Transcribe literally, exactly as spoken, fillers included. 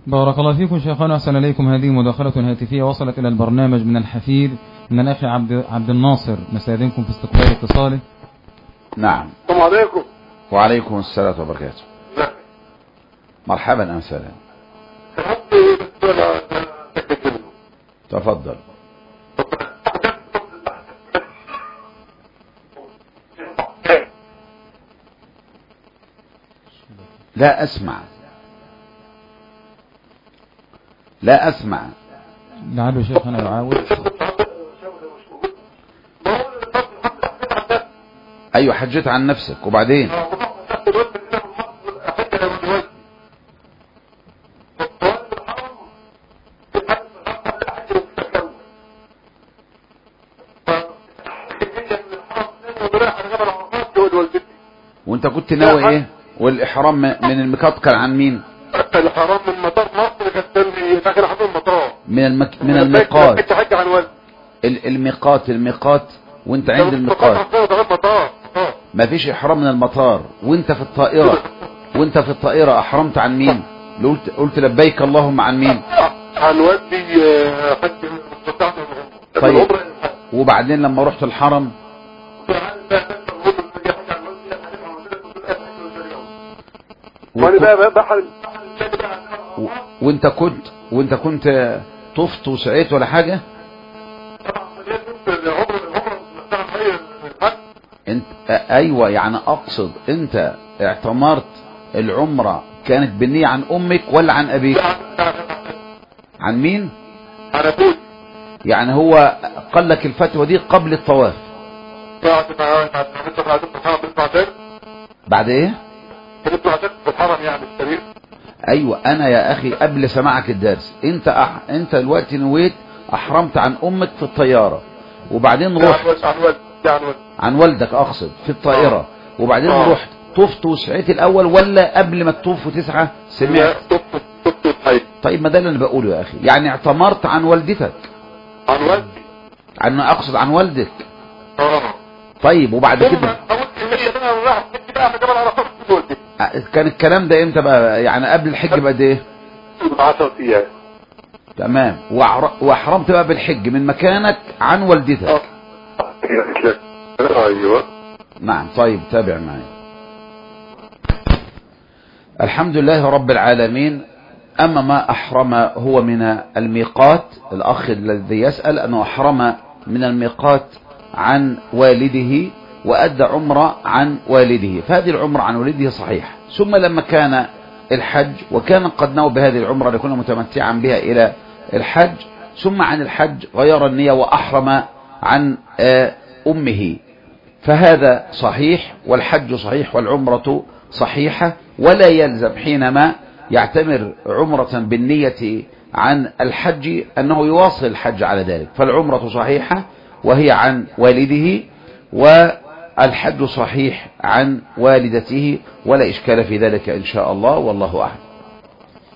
بارك الله فيكم شيخنا، أحسن إليكم. هذه مداخلة هاتفية وصلت إلى البرنامج من الحفيد من الأخ عبد عبد الناصر، نستأذنكم في استقبال اتصاله. نعم. السلام عليكم. وعليكم السلام وبركاته. نعم. مرحبا أمثالا. تفضل. لا أسمع لا أسمع لعله شيخنا يعاود. أيوة، حجت عن نفسك وبعدين. وانت كنت ناوي ايه؟ والإحرام من الميقات كان عن مين؟ الحرام من مطار مصر كان داخل حدود المطار. من المك... من الميقات. عن والد. الميقات الميقات وانت عند الميقات. ما فيش إحرام من المطار وانت في الطائرة. وانت في الطائرة أحرمت عن مين؟ قلت قلت لبيك اللهم عن مين؟ عن والدي. طيب وبعدين لما رحت الحرم و... وانت كنت وانت كنت طفت وسعيت ولا حاجة؟ انت ايوه، يعني اقصد انت اعتمرت العمرة كانت بالنية عن امك ولا عن ابيك؟ عن مين؟ عن ابوي. يعني هو قال لك الفتوى دي قبل الطواف. بعد ايه؟ ايوه، انا يا اخي قبل سماعك الدرس انت أح... انت دلوقتي نويت احرمت عن امك في الطيارة وبعدين رحت عن والد عن والد عن والدك اقصد في الطائرة. آه. وبعدين آه. رحت طفت وسعيت الاول ولا قبل ما تطوف وتسعى سمعت؟ طفت طفت وسعيت. طيب ما ده اللي انا بقوله يا اخي، يعني اعتمرت عن والدتك. عن والدي. عن اقصد عن والدك. اه. طيب وبعد كده كان الكلام ده امتى بقى؟ يعني قبل الحج بقد ايه؟ عشرة ايام. تمام. واحرمت بقى بالحج من مكانك عن والدتك. ايوه نعم. طيب تابع معي. الحمد لله رب العالمين. اما ما احرم هو من الميقات، الاخ الذي يسأل انه احرم من الميقات عن والده وأدى عمرة عن والده، فهذه العمرة عن والده صحيح. ثم لما كان الحج وكان قد نوى بهذه العمرة ليكون متمتعا بها إلى الحج، ثم عن الحج غير النية وأحرم عن أمه، فهذا صحيح والحج صحيح والعمرة صحيحة. ولا يلزم حينما يعتمر عمرة بالنية عن الحج أنه يواصل الحج على ذلك، فالعمرة صحيحة وهي عن والده والحج صحيح عن والدته، ولا إشكال في ذلك إن شاء الله، والله أعلم.